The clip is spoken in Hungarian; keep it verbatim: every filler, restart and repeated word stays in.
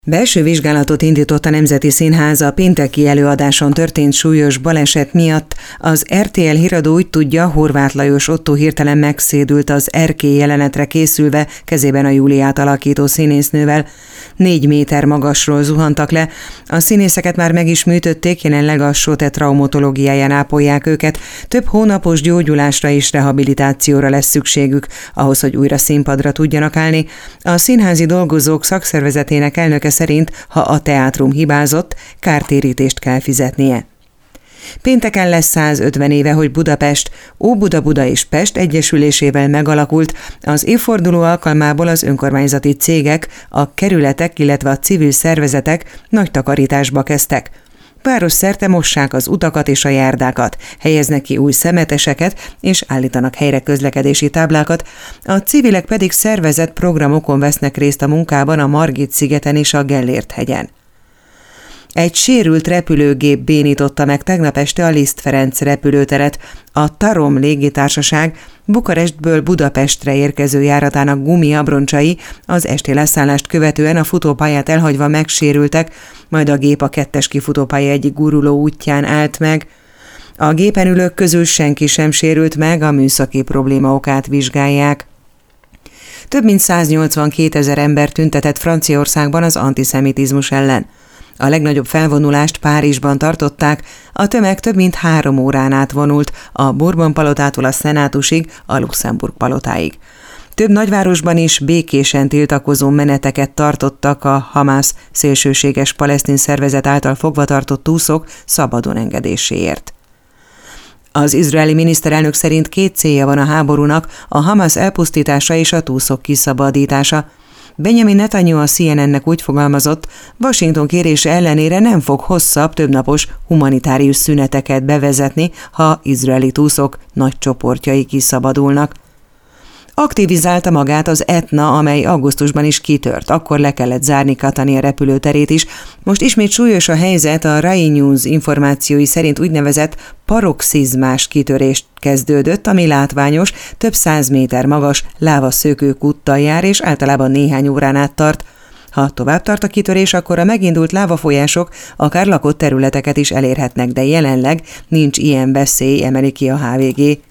Belső vizsgálatot indított a Nemzeti Színház a pénteki előadáson történt súlyos baleset miatt. Az er té el híradó úgy tudja, Horváth Lajos Ottó hirtelen megszédült az erkély jelenetre készülve, kezében a Júliát alakító színésznővel. Négy méter magasról zuhantak le. A színészeket már meg is műtötték, jelenleg a SOTE traumatológiáján ápolják őket. Több hónapos gyógyulásra és rehabilitációra lesz szükségük, ahhoz, hogy újra színpadra tudjanak állni. A Színházi Dolgozók Szakszervezetének elnöke szerint, ha a teátrum hibázott, kártérítést kell fizetnie. Pénteken lesz százötven éve, hogy Budapest Óbuda-Buda és Pest egyesülésével megalakult. Az évforduló alkalmából az önkormányzati cégek, a kerületek, illetve a civil szervezetek nagy takarításba kezdtek. Városszerte mossák az utakat és a járdákat, helyeznek ki új szemeteseket és állítanak helyre közlekedési táblákat, a civilek pedig szervezett programokon vesznek részt a munkában a Margit-szigeten és a Gellért-hegyen. Egy sérült repülőgép bénította meg tegnap este a Liszt Ferenc repülőteret. A Tarom légitársaság Bukarestből Budapestre érkező járatának gumiabroncsai az esti leszállást követően a futópályát elhagyva megsérültek, majd a gép a kettes kifutópálya egyik guruló útján állt meg. A gépen ülők közül senki sem sérült meg, a műszaki probléma okát vizsgálják. Több mint száznyolcvankétezer ember tüntetett Franciaországban az antiszemitizmus ellen. A legnagyobb felvonulást Párizsban tartották, a tömeg több mint három órán át vonult a Bourbon palotától a Szenátusig, a Luxemburg palotáig. Több nagyvárosban is békésen tiltakozó meneteket tartottak a Hamász szélsőséges palesztin szervezet által fogvatartott túszok szabadon engedéséért. Az izraeli miniszterelnök szerint két célja van a háborúnak, a Hamász elpusztítása és a túszok kiszabadítása. Benjamin Netanyahu a cé en en-nek úgy fogalmazott, Washington kérése ellenére nem fog hosszabb, többnapos humanitárius szüneteket bevezetni, ha izraeli túszok nagy csoportjai kiszabadulnak. Aktivizálta magát az Etna, amely augusztusban is kitört, akkor le kellett zárni Katania repülőterét is. Most ismét súlyos a helyzet, a Rai News információi szerint úgynevezett paroxizmás kitörést kezdődött, ami látványos, több száz méter magas lávaszökőkúttal jár, és általában néhány órán át tart. Ha tovább tart a kitörés, akkor a megindult lávafolyások akár lakott területeket is elérhetnek, de jelenleg nincs ilyen veszély, emeli ki a há vé gé.